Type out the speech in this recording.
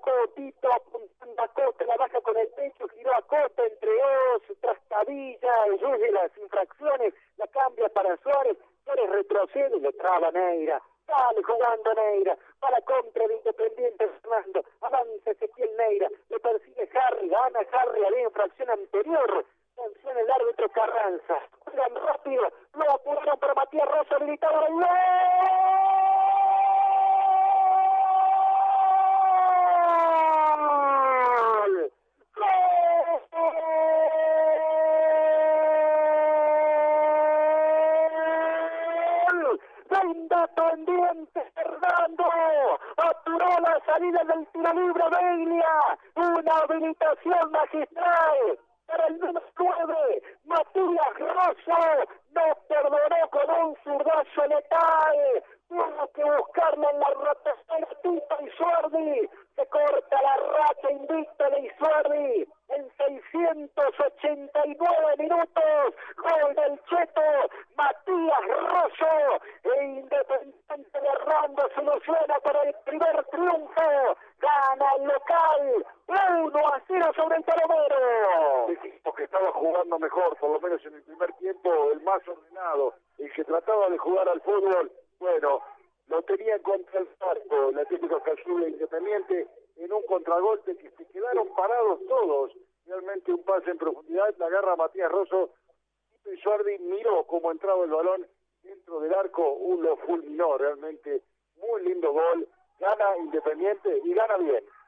Tito apuntando a Costa, la baja con el pecho, giró a Costa entre dos, trastabilla, huye las infracciones, la cambia para Suárez, Suárez retrocede y le traba Neira. Sale jugando Neira, para contra de Independiente Fernando, avanza Ezequiel Neira, le persigue Harry, gana Harry, había infracción anterior, sanciona el árbitro Carranza, juegan rápido, lo apuraron para Matías Rosa, habilitado el gol. Independiente Fernando aturó la salida del tiro libre Beglia, una habilitación magistral para el número 9, Matías Rosso, no perdonó con un zurdazo letal, tuvo que buscarla en la rotación Tito Isuardi, se corta la racha invicta de Isuardi en 689 minutos, gol del Cheto, Matías Rosso, e Independiente de Rando se ilusiona por el primer triunfo, gana el local, 1-0 sobre el Palomero. El equipo que estaba jugando mejor, por lo menos en el primer tiempo, el más ordenado, el que trataba de jugar al fútbol, bueno, lo tenía contra el arco, el Atlético Cazú de Independiente, en un contragolpe que se quedaron parados todos, realmente un pase en profundidad, la agarra Matías Rosso, y Suardi miró cómo entraba el balón dentro del arco, lo fulminó realmente, muy lindo gol, gana Independiente y gana bien.